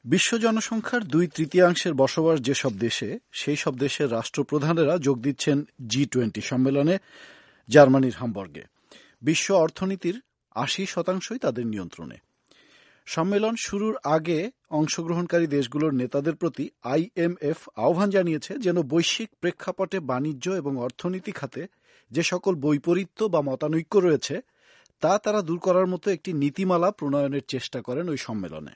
বিশ্ব জনসংখ্যার 2/3 বসবাস যেসব দেশে, সেই সব দেশের রাষ্ট্রপ্রধানেরা যোগ দিচ্ছেন G20 সম্মেলনে জার্মানির হামবার্গে। বিশ্ব অর্থনীতির 80% তাদের নিয়ন্ত্রণে। সম্মেলন শুরুর আগে অংশগ্রহণকারী দেশগুলোর নেতাদের প্রতি IMF আহ্বান জানিয়েছে যেন বৈশ্বিক প্রেক্ষাপটে বাণিজ্য এবং অর্থনীতি খাতে যে সকল বৈপরীত্য বা মতানৈক্য রয়েছে তা তারা দূর করার মতো একটি নীতিমালা প্রণয়নের চেষ্টা করেন ওই সম্মেলনে।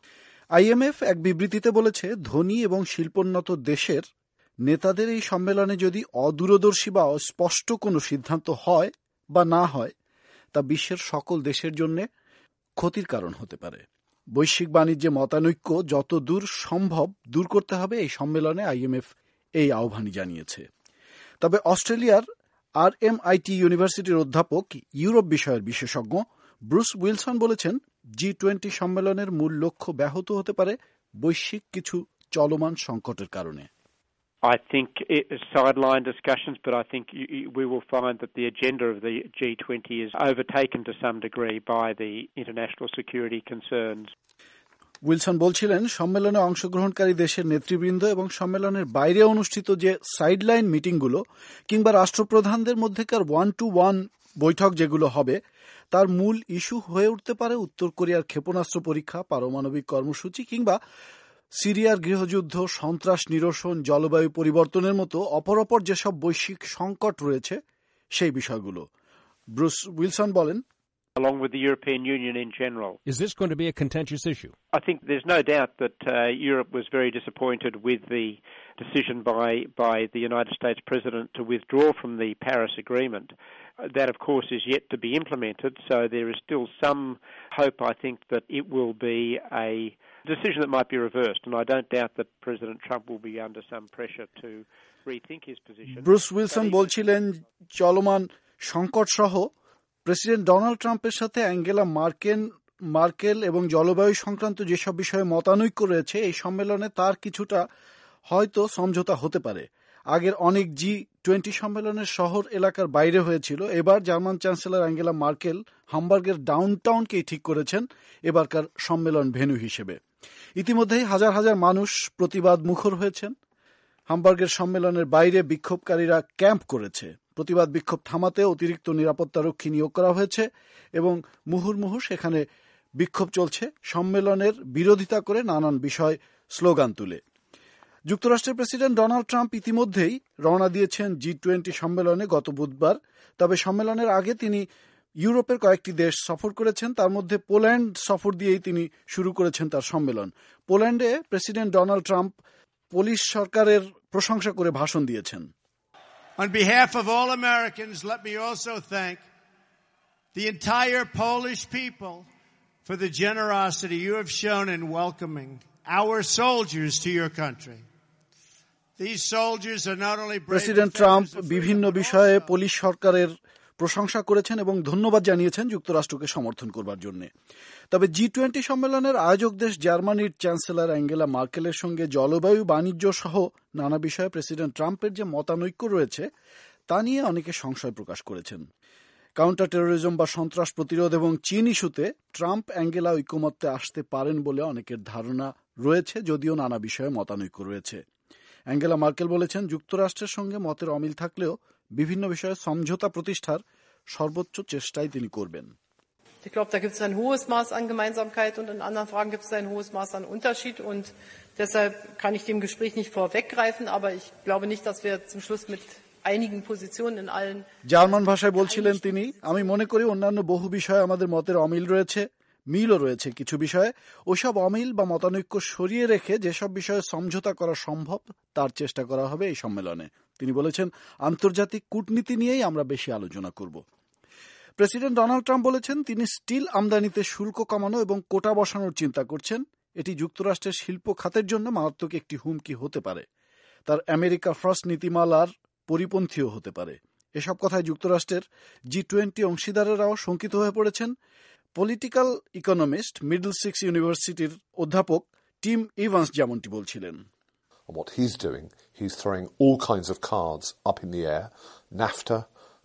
IMF এক বিবৃতিতে বলেছে, ধনী এবং শিল্পোন্নত দেশের নেতাদের এই সম্মেলনে যদি অদূরদর্শী বা অস্পষ্ট কোনো সিদ্ধান্ত হয় বা না হয় তা বিশ্বের সকল দেশের জন্য ক্ষতির কারণ হতে পারে। বৈশ্বিক বাণিজ্যে মতানৈক্য যত দূর সম্ভব দূর করতে হবে এই সম্মেলনে IMF এই আহ্বানই জানিয়েছে। তবে অস্ট্রেলিয়ার RMIT ইউনিভার্সিটির অধ্যাপক, ইউরোপ বিষয়ের বিশেষজ্ঞ ব্রুস উইলসন বলেছেন, G20 সম্মেলনের মূল লক্ষ্য ব্যাহত হতে পারে বৈশ্বিক কিছু চলমান সংকটের কারণে। I think it's sideline discussions, but I think we will find that the agenda of the G20 is overtaken to some degree by the international security concerns. Wilson বলছিলেন, সম্মেলনে অংশগ্রহণকারী দেশের নেতৃবৃন্দ এবং সম্মেলনের বাইরে অনুষ্ঠিত যে সাইডলাইন মিটিংগুলো কিংবা রাষ্ট্রপ্রধানদের মধ্যেকার 1-to-1 বৈঠক যেগুলো হবে তার মূল ইস্যু হয়ে উঠতে পারে উত্তর কোরিয়ার ক্ষেপণাস্ত্র পরীক্ষা, পারমাণবিক কর্মসূচি কিংবা সিরিয়ার গৃহযুদ্ধ, সন্ত্রাস নিরসন, জলবায়ু পরিবর্তনের মতো অপর যেসব বৈশ্বিক সংকট রয়েছে সেই বিষয়গুলো। ব্রুস উইলসন বলেন, along with the European Union in general. Is this going to be a contentious issue? I think there's no doubt that Europe was very disappointed with the decision by the United States President to withdraw from the Paris Agreement. That, of course, is yet to be implemented, so there is still some hope, I think, that it will be a decision that might be reversed, and I don't doubt that President Trump will be under some pressure to rethink his position. Bruce Wilson বলছিলেন, চলমান সংকট সহ president Donald ট্রাম্পের সাথে Angela Markle এবং জলবায়ু সংক্রান্ত যেসব বিষয়ে মতানৈক্য রয়েছে এই সম্মেলনে তার কিছুটা হয়তো সমঝোতা হতে পারে। আগের অনেক G20 সম্মেলনের শহর এলাকার বাইরে হয়েছিল। এবার জার্মান চ্যান্সেলর অ্যাঙ্গেলা মার্কেল হামবার্গের ডাউনটাউনকেই ঠিক করেছেন এবারকার সম্মেলন ভেন্যু হিসেবে। ইতিমধ্যেই হাজার হাজার মানুষ প্রতিবাদ মুখর হয়েছেন। হামবার্গের সম্মেলনের বাইরে বিক্ষোভকারীরা ক্যাম্প করেছে। প্রতিবাদ বিক্ষোভ থামাতে অতিরিক্ত নিরাপত্তারক্ষী নিয়োগ করা হয়েছে এবং মুহুর্মুহু সেখানে বিক্ষোভ চলছে, সম্মেলনের বিরোধিতা করে নানান বিষয় স্লোগান তুলে। যুক্তরাষ্ট্রের প্রেসিডেন্ট ডোনাল্ড ট্রাম্প ইতিমধ্যেই রওনা দিয়েছেন G20 সম্মেলনে গত বুধবার। তবে সম্মেলনের আগে তিনি ইউরোপের কয়েকটি দেশ সফর করেছেন, তার মধ্যে পোল্যান্ড সফর দিয়েই তিনি শুরু করেছেন তার সম্মেলন। পোল্যান্ডে প্রেসিডেন্ট ডোনাল্ড ট্রাম্প পোলিশ সরকারের প্রশংসা করে ভাষণ দিয়েছেন। On behalf of all Americans, let me also thank the entire Polish people for the generosity you have shown in welcoming our soldiers to your country. These soldiers are not only brave. President Trump বিভিন্ন বিষয়ে Polish সরকারের প্রশংসা করেছেন এবং ধন্যবাদ জানিয়েছেন যুক্তরাষ্ট্রকে সমর্থন করবার জন্য। তবে G20 সম্মেলনের আয়োজক দেশ জার্মানির চ্যান্সেলর অ্যাঙ্গেলা মার্কেলের সঙ্গে জলবায়ু, বাণিজ্য সহ নানা বিষয়ে প্রেসিডেন্ট ট্রাম্পের যে মতানৈক্য রয়েছে তা নিয়ে অনেকে সংশয় প্রকাশ করেছেন। কাউন্টার টেরোরিজম বা সন্ত্রাস প্রতিরোধ এবং চীন ইস্যুতে ট্রাম্প অ্যাঙ্গেলা ঐকমত্যে আসতে পারেন বলে অনেকের ধারণা রয়েছে, যদিও নানা বিষয়ে মতানৈক্য রয়েছে। অ্যাঙ্গেলা মার্কেল বলেছেন, যুক্তরাষ্ট্রের সঙ্গে মতের অমিল থাকলেও বিভিন্ন বিষয়ে সমঝোতা প্রতিষ্ঠার সর্বোচ্চ চেষ্টাই তিনি করবেন। Ich glaube, da gibt es ein hohes Maß an Gemeinsamkeit und in anderen Fragen gibt es ein hohes Maß an Unterschied und deshalb kann ich dem Gespräch nicht vorweggreifen, aber ich glaube nicht, dass wir zum Schluss mit einigen Positionen in allen. German ভাষায় বলছিলেন তিনি, আমি মনে করি অন্যান্য বহু বিষয়ে আমাদের মতের অমিল রয়েছে, মিলও রয়েছে কিছু বিষয়ে। ওইসব অমিল বা মতানৈক্য সরিয়ে রেখে যেসব বিষয়ে সমঝোতা করা সম্ভব তার চেষ্টা করা হবে এই সম্মেলনে। তিনি বলেছেন, আন্তর্জাতিক কূটনীতি নিয়েই আমরা বেশি আলোচনা করব। প্রেসিডেন্ট ডোনাল্ড ট্রাম্প বলেছেন, তিনি স্টিল আমদানিতে শুল্ক কমানো এবং কোটা বসানোর চিন্তা করছেন। এটি যুক্তরাষ্ট্রের শিল্প খাতের জন্য মারাত্মক একটি হুমকি হতে পারে, তার আমেরিকা ফার্স্ট নীতিমালার পরিপন্থীও হতে পারে। এসব কথায় যুক্তরাষ্ট্রের G20 অংশীদারেরাও শঙ্কিত হয়ে পড়েছেন। পলিটিক্যাল ইকোনমিস্ট মিডলসেক্স ইউনিভার্সিটির অধ্যাপক টিম ইভান্স যেমনটি বলছিলেন, what he's doing, he's throwing all kinds of cards up in the air, NAFTA,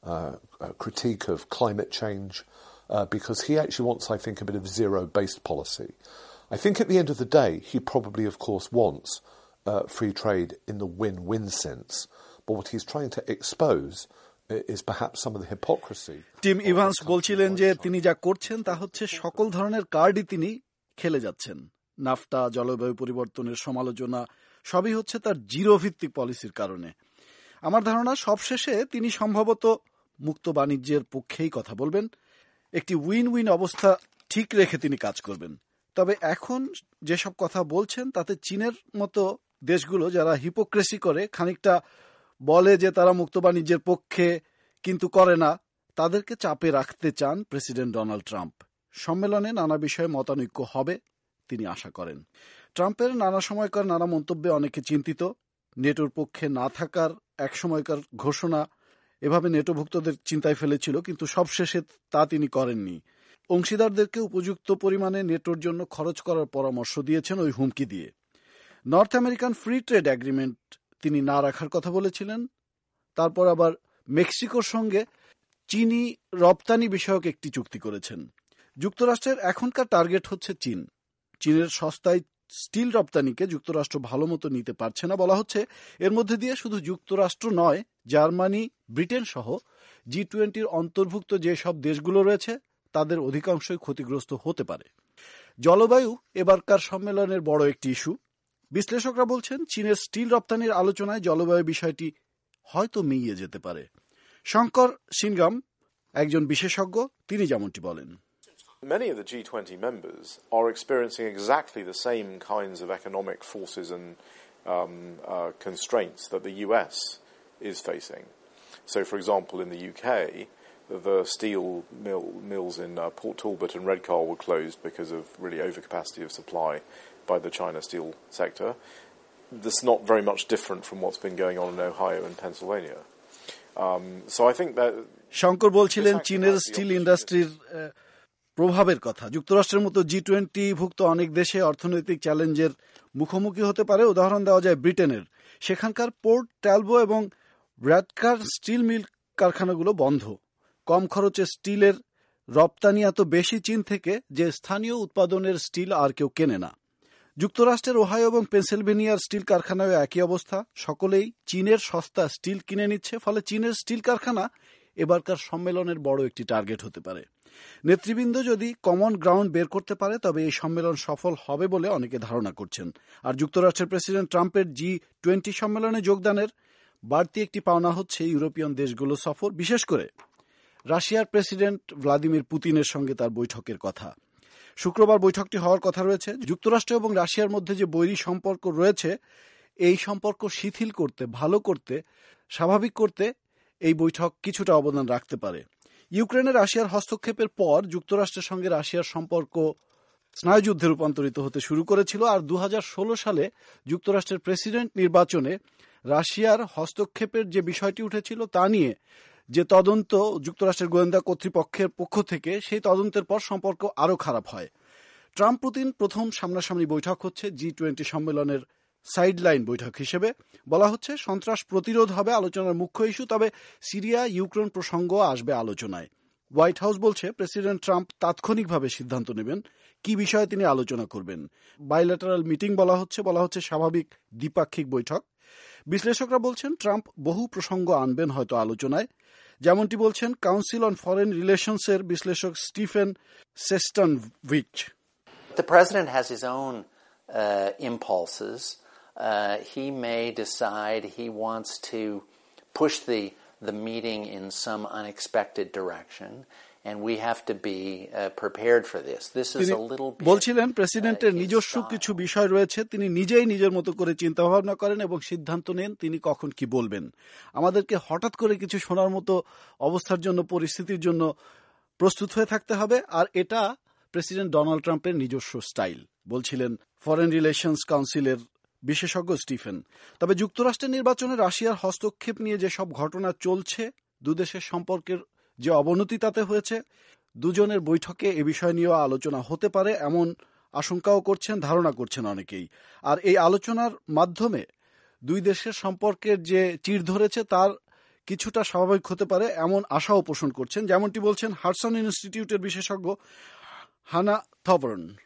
a critique of climate change, because he actually wants, I think, a bit of zero-based policy. I think at the end of the day, he probably, of course, wants free trade in the win-win sense. But what he's trying to expose is perhaps some of the hypocrisy. Tim Evans বলছিলেন যে তিনি যা করছেন তা হচ্ছে সকল ধরনের কার্ডই তিনি খেলে যাচ্ছেন। নাফটা, জলবায়ু পরিবর্তনের সমালোচনা সবই হচ্ছে তার জিরো ভিত্তিক পলিসির কারণে। আমার ধারণা সবশেষে তিনি সম্ভবত মুক্ত বাণিজ্যের পক্ষেই কথা বলবেন, একটি উইন উইন অবস্থা ঠিক রেখে তিনি কাজ করবেন। তবে এখন যেসব কথা বলছেন তাতে চীনের মতো দেশগুলো যারা হিপোক্রেসি করে, খানিকটা বলে যে তারা মুক্ত বাণিজ্যের পক্ষে কিন্তু করে না, তাদেরকে চাপে রাখতে চান প্রেসিডেন্ট ডোনাল্ড ট্রাম্প। সম্মেলনে নানা বিষয়ে মতানৈক্য হবে তিনি আশা করেন। ট্রাম্পের নানা সময়কার নানা মন্তব্যে অনেকে চিন্তিত। নেটোর পক্ষে না থাকার এক সময়কার ঘোষণা এভাবে নেটোভুক্তদের চিন্তায় ফেলেছিল, কিন্তু সবশেষে তা তিনি করেননি। অংশীদারদেরকে উপযুক্ত পরিমাণে নেটোর জন্য খরচ করার পরামর্শ দিয়েছেন ওই হুমকি দিয়ে। North American free trade agreement তিনি না রাখার কথা বলেছিলেন। তারপর আবার মেক্সিকোর সঙ্গে চিনি রপ্তানি বিষয়ক একটি চুক্তি করেছেন। যুক্তরাষ্ট্রের এখনকার টার্গেট হচ্ছে চীন। চীনের সস্তায় স্টিল রপ্তানিকে যুক্তরাষ্ট্র ভালো মতো নিতে পারছে না বলা হচ্ছে। এর মধ্যে দিয়ে শুধু যুক্তরাষ্ট্র নয়, জার্মানি, ব্রিটেন সহ G20 অন্তর্ভুক্ত যেসব দেশগুলো রয়েছে তাদের অধিকাংশই ক্ষতিগ্রস্ত হতে পারে। জলবায়ু এবারকার সম্মেলনের বড় একটি ইস্যু। বিশ্লেষকরা বলছেন চীনের স্টিল রপ্তানির আলোচনায় জলবায়ু বিষয়টি হয়তো মিইয়ে যেতে পারে। শঙ্কর সিনগাম একজন বিশেষজ্ঞ, তিনি যেমনটি বলেন। Many of the G20 members are experiencing exactly the same kinds of economic forces and constraints that the US is facing. So, for example, in the UK, the steel mills in Port Talbot and Redcar were closed because of really overcapacity of supply by the China steel sector. This is not very much different from what's been going on in Ohio and Pennsylvania. So I think that Shankar বলছিলেন চীনের still ইন্ডাস্ট্রির প্রভাবের কথা। যুক্তরাষ্ট্রের মতো G20 ভুক্ত অনেক দেশে অর্থনৈতিক চ্যালেঞ্জের মুখোমুখি হতে পারে। উদাহরণ দেওয়া যায় ব্রিটেনের। সেখানকার পোর্ট ট্যালবো এবং রেডকার স্টিল মিল কারখানাগুলো বন্ধ। কম খরচে স্টিলের রপ্তানি এত বেশি চীন থেকে যে স্থানীয় উৎপাদনের স্টিল আর কেউ কেনে না। যুক্তরাষ্ট্রের ওহাইও এবং পেনসিলভেনিয়ার স্টিল কারখানায় একই অবস্থা। সকলেই চীনের সস্তা স্টিল কিনে নিচ্ছে। ফলে চীনের স্টিল কারখানা এবারকার সম্মেলনের বড় একটি টার্গেট হতে পারে। নেতৃবৃন্দ যদি কমন গ্রাউন্ড বের করতে পারে তবে এই সম্মেলন সফল হবে বলে অনেকে ধারণা করছেন। আর যুক্তরাষ্ট্রের প্রেসিডেন্ট ট্রাম্পের G20 সম্মেলনে যোগদানের বাড়তি একটি পাওনা হচ্ছে ইউরোপিয়ান দেশগুলো সফর, বিশেষ করে রাশিয়ার প্রেসিডেন্ট ভ্লাদিমির পুতিনের সঙ্গে তার বৈঠকের কথা। শুক্রবার বৈঠকটি হওয়ার কথা রয়েছে। যুক্তরাষ্ট্র এবং রাশিয়ার মধ্যে যে বৈরী সম্পর্ক রয়েছে, এই সম্পর্ক শিথিল করতে, ভালো করতে, স্বাভাবিক করতে এই বৈঠক কিছুটা অবদান রাখতে পারে। ইউক্রেনে রাশিয়ার হস্তক্ষেপের পর যুক্তরাষ্ট্রের সঙ্গে রাশিয়ার সম্পর্ক স্নায়ুযুদ্ধে রূপান্তরিত হতে শুরু করেছিল। আর 2016 সালে যুক্তরাষ্ট্রের প্রেসিডেন্ট নির্বাচনে রাশিয়ার হস্তক্ষেপের যে বিষয়টি উঠেছিল তা নিয়ে যে তদন্ত যুক্তরাষ্ট্রের গোয়েন্দা কর্তৃপক্ষের পক্ষ থেকে, সেই তদন্তের পর সম্পর্ক আরও খারাপ হয়। ট্রাম্প পুতিন প্রথম সামনাসামনি বৈঠক হচ্ছে G20 সম্মেলনের সাইডলাইন বৈঠক হিসেবে। বলা হচ্ছে সন্ত্রাস প্রতিরোধ হবে আলোচনার মুখ্য ইস্যু, তবে সিরিয়া ইউক্রেন প্রসঙ্গ আসবে আলোচনায়। হোয়াইট হাউস বলছে প্রেসিডেন্ট ট্রাম্প তাৎক্ষণিকভাবে সিদ্ধান্ত নেবেন কি বিষয়ে তিনি আলোচনা করবেন। বাইল্যাটারাল মিটিং বলা হচ্ছে স্বাভাবিক দ্বিপাক্ষিক বৈঠক। বিশ্লেষকরা বলছেন ট্রাম্প বহু প্রসঙ্গ আনবেন হয়তো আলোচনায়, যেমনটি বলছেন কাউন্সিল অন ফরেন রিলেশনসের বিশ্লেষক Stephen Sestanovich. The president has his own impulses. He may decide he wants to push the meeting in some unexpected direction, and we have to be prepared for this. This is a little bit বলছিলেন প্রেসিডেন্টের নিজস্ব কিছু বিষয় রয়েছে, তিনি নিজেই নিজের মতো করে চিন্তা ভাবনা করেন এবং সিদ্ধান্ত নেন তিনি কখন কি বলবেন। আমাদেরকে হঠাৎ করে কিছু শোনার মতো অবস্থার জন্য, পরিস্থিতির জন্য প্রস্তুত হয়ে থাকতে হবে। আর এটা প্রেসিডেন্ট ডোনাল্ড ট্রাম্পের নিজস্ব স্টাইল, বলছিলেন ফরেন রিলেশনস কাউন্সিলের বিশেষজ্ঞ স্টিফেন। তবে যুক্তরাষ্ট্রের নির্বাচনে রাশিয়ার হস্তক্ষেপ নিয়ে যেসব ঘটনা চলছে, দুদেশের সম্পর্কের যে অবনতি তাতে হয়েছে, দুজনের বৈঠকে এ বিষয় নিয়েও আলোচনা হতে পারে এমন আশঙ্কাও করছেন, ধারণা করছেন অনেকেই। আর এই আলোচনার মাধ্যমে দুই দেশের সম্পর্কের যে চিড় ধরেছে তার কিছুটা স্বাভাবিক হতে পারে এমন আশাও পোষণ করছেন, যেমনটি বলছেন হাডসন ইনস্টিটিউটের বিশেষজ্ঞ হানা থবর্ন।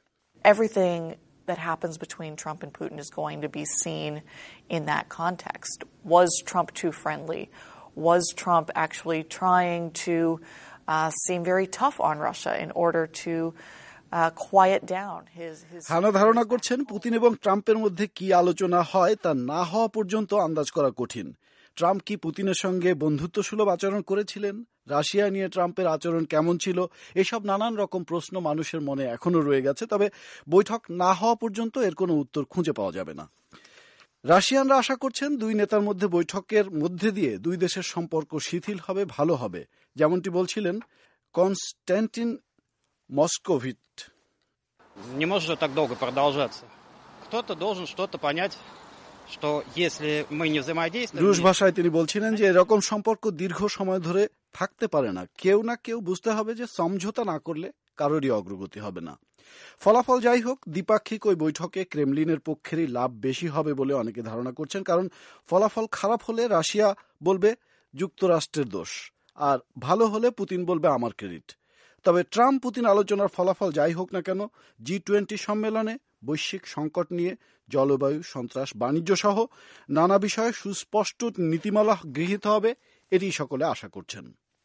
everything that happens between Trump and Putin is going to be seen in that context. Was Trump too friendly? Was Trump actually trying to seem very tough on Russia in order to quiet down his হানা ধারণা করছেন Putin এবং ট্রাম্পের মধ্যে কি আলোচনা হয় তা না হওয়া পর্যন্ত আন্দাজ করা কঠিন। ট্রাম্প কি পুতিনের সঙ্গে বন্ধুত্বসুলভ আচরণ করেছিলেন? রাশিয়া নিয়ে ট্রাম্পের আচরণ কেমন ছিল? এসব নানান রকম প্রশ্ন মানুষের মনে এখনো রয়ে গেছে, তবে বৈঠক না হওয়া পর্যন্ত এর কোনো উত্তর খুঁজে পাওয়া যাবে না। রাশিয়ানরা আশা করছেন দুই নেতার মধ্যে বৈঠকের মধ্যে দিয়ে দুই দেশের সম্পর্ক শিথিল হবে, ভালো হবে, যেমনটি বলছিলেন কনস্ট্যান্টিন মস্কোভিচ। Не может же так долго продолжаться. Кто-то должен что-то понять, что если мы не взаимодействуем... রুশ ভাষায় তিনি বলছিলেন যে এরকম সম্পর্ক দীর্ঘ সময় ধরে থাকতে পারে না। কেউ না কেউ বুঝতে হবে যে সমঝোতা না করলে কারোরই অগ্রগতি হবে না। ফলাফল যাই হোক, দ্বিপাক্ষিক ওই বৈঠকে ক্রেমলিনের পক্ষেরই লাভ বেশি হবে বলে অনেকে ধারণা করছেন, কারণ ফলাফল খারাপ হলে রাশিয়া বলবে যুক্তরাষ্ট্রের দোষ, আর ভালো হলে পুতিন বলবে আমার ক্রেডিট। তবে ট্রাম্প পুতিন আলোচনার ফলাফল যাই হোক না কেন, G20 সম্মেলনে বৈশ্বিক সংকট নিয়ে জলবায়ু, সন্ত্রাস, বাণিজ্য সহ নানা বিষয়ে সুস্পষ্ট নীতিমালা গৃহীত হবে, এটি সকলে আশা করছেন।